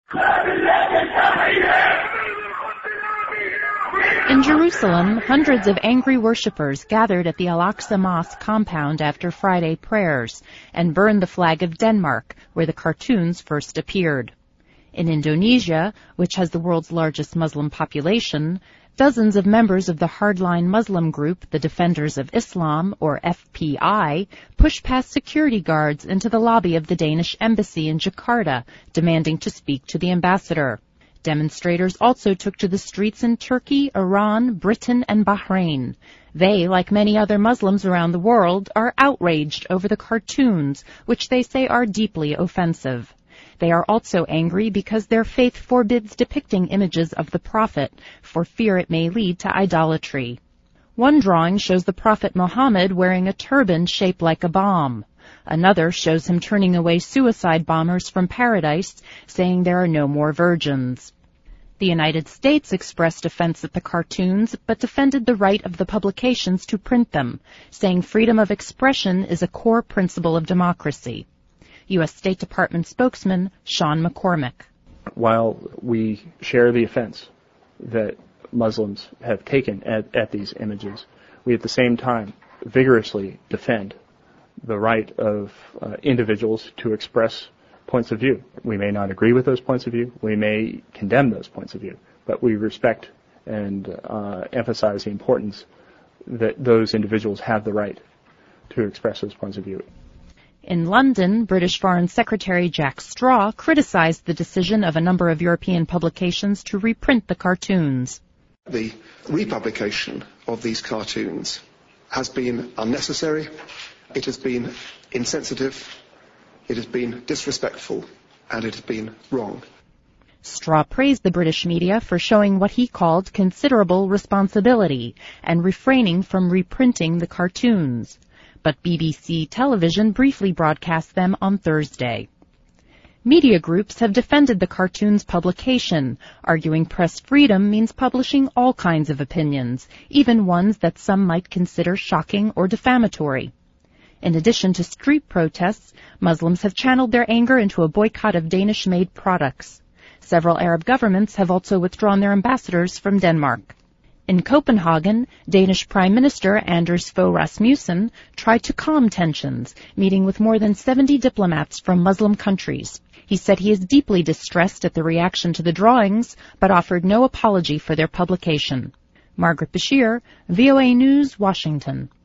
In Jerusalem, hundreds of angry worshippers gathered at the Al-Aqsa Mosque compound after Friday prayers and burned the flag of Denmark, where the cartoons first appeared. In Indonesia, which has the world's largest Muslim population, dozens of members of the hardline Muslim group, the Defenders of Islam, or FPI, pushed past security guards into the lobby of the Danish embassy in Jakarta, demanding to speak to the ambassador. Demonstrators also took to the streets in Turkey, Iran, Britain, and Bahrain. They, like many other Muslims around the world, are outraged over the cartoons, which they say are deeply offensive. They are also angry because their faith forbids depicting images of the Prophet, for fear it may lead to idolatry. One drawing shows the Prophet Muhammad wearing a turban shaped like a bomb. Another shows him turning away suicide bombers from paradise, saying there are no more virgins. The United States expressed offense at the cartoons, but defended the right of the publications to print them, saying freedom of expression is a core principle of democracy. U.S. State Department spokesman Sean McCormick. While we share the offense that Muslims have taken at these images, we at the same time vigorously defend the right of individuals to express points of view. We may not agree with those points of view. We may condemn those points of view, but we respect and emphasize the importance that those individuals have the right to express those points of view. In London, British Foreign Secretary Jack Straw criticized the decision of a number of European publications to reprint the cartoons. The republication of these cartoons has been unnecessary, it has been insensitive, it has been disrespectful, and it has been wrong. Straw praised the British media for showing what he called considerable responsibility and refraining from reprinting the cartoons. But BBC television briefly broadcast them on Thursday. Media groups have defended the cartoon's publication, arguing press freedom means publishing all kinds of opinions, even ones that some might consider shocking or defamatory. In addition to street protests, Muslims have channeled their anger into a boycott of Danish-made products. Several Arab governments have also withdrawn their ambassadors from Denmark. In Copenhagen, Danish Prime Minister Anders Fogh Rasmussen tried to calm tensions, meeting with more than 70 diplomats from Muslim countries. He said he is deeply distressed at the reaction to the drawings, but offered no apology for their publication. Margaret Bashir, VOA News, Washington.